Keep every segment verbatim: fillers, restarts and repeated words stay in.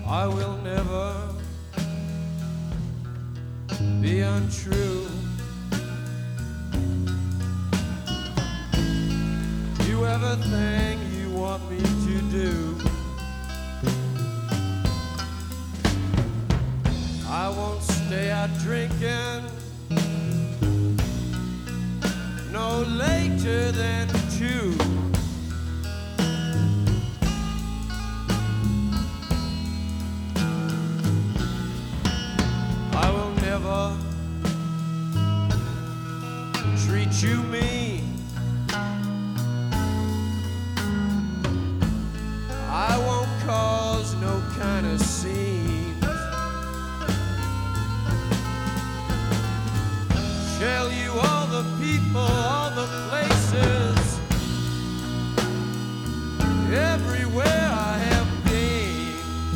I will never be untrue. Do everything you want me to do. I won't stay out drinking no later than two. I will never treat you mean. I won't cause no kind of scenes. Tell you all the people, all the places, everywhere I have been.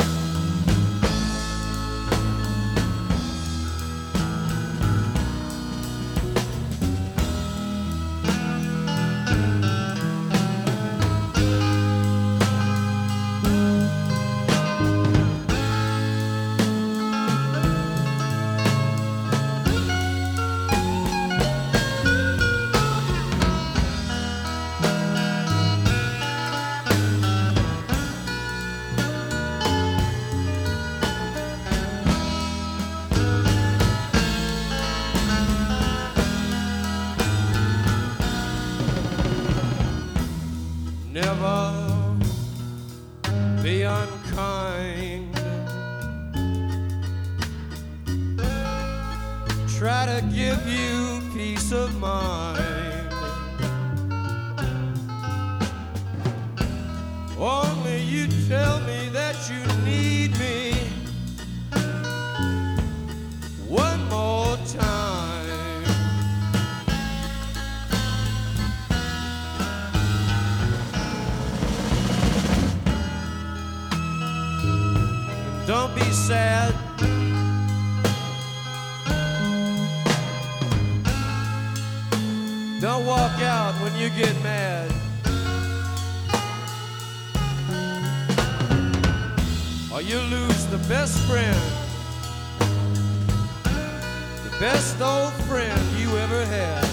Never be unkind. Try to give you peace of mind. Only you tell me that you need me one more time. Don't be sad. Don't walk out when you get mad. Or you lose the best friend, the best old friend you ever had.